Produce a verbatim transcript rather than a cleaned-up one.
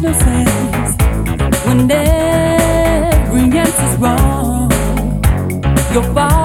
no sense when every answer's wrong. Your father